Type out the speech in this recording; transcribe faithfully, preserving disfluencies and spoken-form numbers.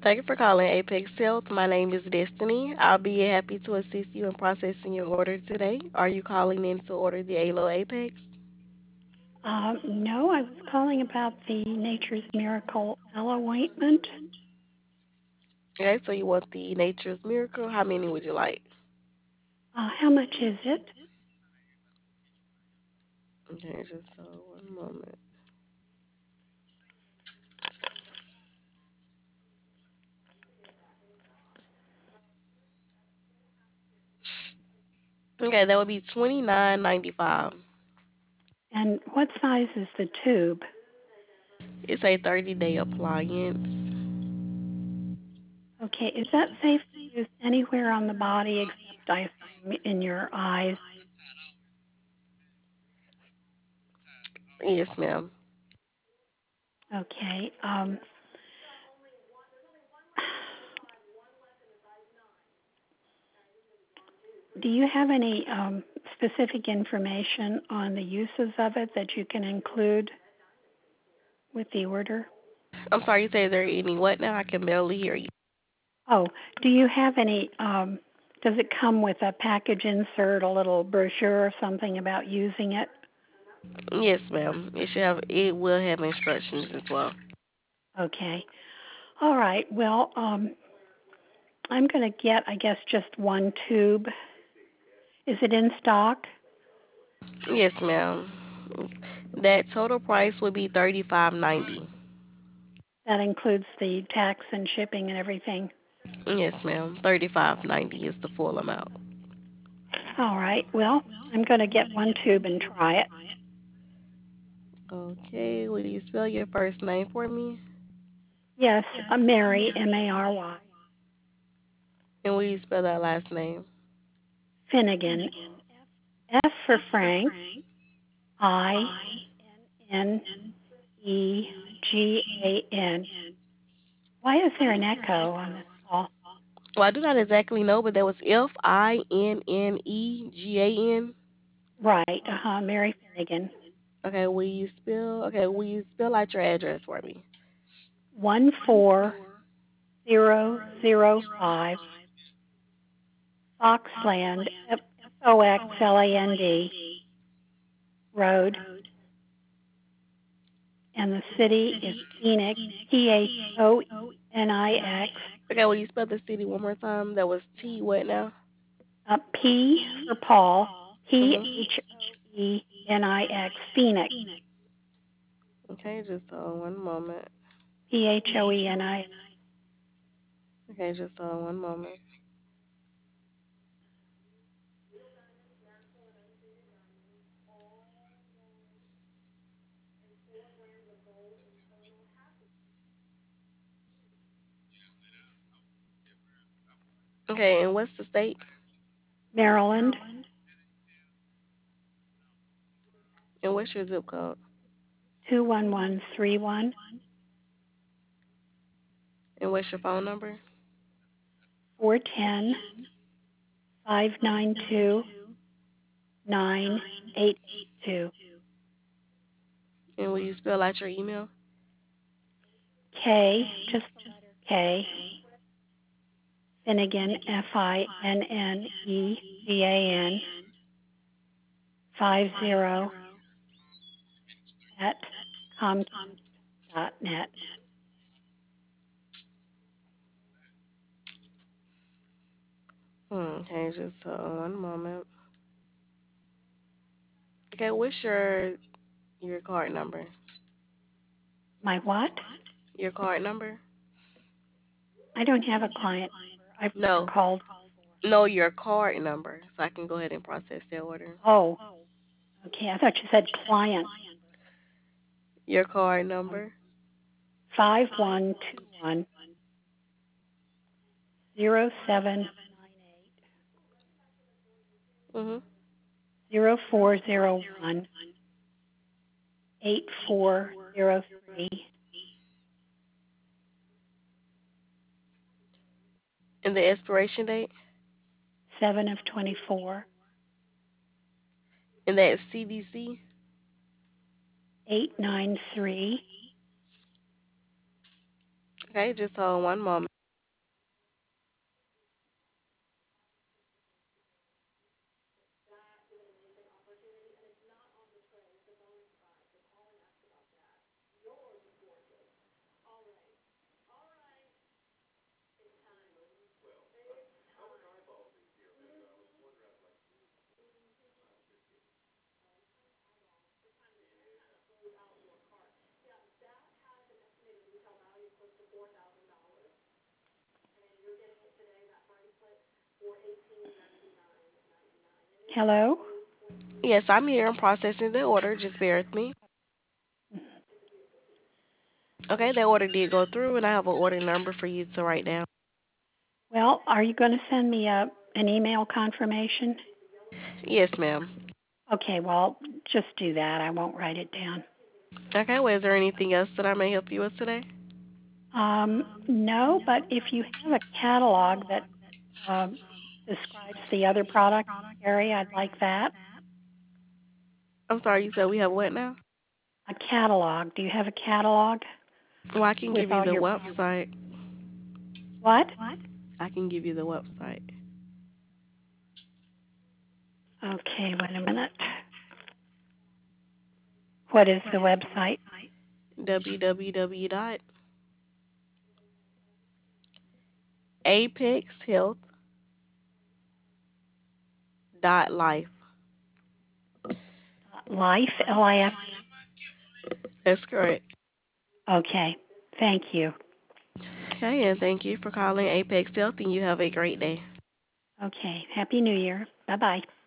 Thank you for calling Apex Health. My name is Destiny. I'll be happy to assist you in processing your order today. Are you calling in to order the Alo Apex? Um, no, I was calling about the Nature's Miracle aloe ointment. Okay, so you want the Nature's Miracle. How many would you like? Uh, how much is it? Okay, just uh, one moment. Okay, that would be twenty nine ninety five. And what size is the tube? It's a thirty day appliance. Okay, is that safe to use anywhere on the body except, I assume, in your eyes? Yes, ma'am. Okay. Um, do you have any um, specific information on the uses of it that you can include with the order? I'm sorry, you say is there any what now? I can barely hear you. Oh, do you have any, um, does it come with a package insert, a little brochure or something about using it? Yes, ma'am. It should have. It will have instructions as well. Okay. All right. Well, um, I'm going to get, I guess, just one tube. Is it in stock? Yes, ma'am. That total price would be thirty five ninety. That includes the tax and shipping and everything. Yes, ma'am. Thirty five ninety is the full amount. All right. Well, I'm going to get one tube and try it. Okay, will you spell your first name for me? Yes, uh, Mary, M A R Y, And will you spell that last name? Finnegan. F for Frank, I N E G A N. Why is there an echo on this call? Well, I do not exactly know, but that was F I N N E G A N. Right, uh huh, Mary Finnegan. Okay, will you spell? Okay, will you spell out your address for me? One four zero zero five Foxland, F O X L A N D Road, and the city is Phoenix, P H O E N I X. Okay, will you spell the city one more time? That was T what now? Uh, P for Paul, P Mhm. H O E N I X, Phoenix, Okay, just uh, one moment. P H O E N I X. Okay, just uh, one moment. Okay, and what's the state? Maryland, And what's your zip code? two one one three one, And what's your phone number? four one zero, five nine two, nine eight eight two. And will you spell out your email? K, just the letter K, Finnegan, F I N N E G A N, five zero at comcast dot net. Hmm, okay, just uh, one moment. Okay, what's your your card number? My what? Your card number? I don't have a client number. I've never No, called before. no, your card number, so I can go ahead and process that order. Oh, okay. I thought you said client Your card number. Um, number? five one two one zero seven nine eight Mhm. zero four zero one eight four zero three And the expiration date? seven of twenty four And that C V C? eight nine three. Okay, just hold one moment. Hello? Yes, I'm here. I'm processing the order. Just bear with me. Okay, that order did go through, and I have an order number for you to write down. Well, are you going to send me a an email confirmation? Yes, ma'am. Okay, well, just do that. I won't write it down. Okay, well, is there anything else that I may help you with today? Um, no, but if you have a catalog that um, describes the other products you carry, I'd like that. I'm sorry, you said we have what now? A catalog. Do you have a catalog Well, I can with give you all the your website. what? I can give you the website. Okay, wait a minute. What is the website? w w w dot apex health dot life. Life, L I F. That's correct. Okay, thank you. Okay, and thank you for calling Apex Health, and you have a great day. Okay, Happy New Year. Bye bye.